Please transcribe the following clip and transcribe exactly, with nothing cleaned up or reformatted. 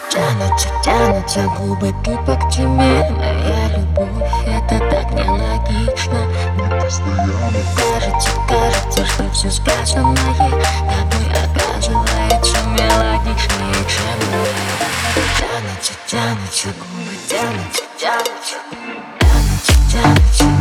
Тянутся, тянутся губы тупо к тебе. Моя любовь, это так нелогично. Мы постоянно кажется, кажется, что все сказанное тобой оказывается мелодичнее, чем мы. Тянутся, тянутся губы, тянутся, тянутся, тянутся, тянутся.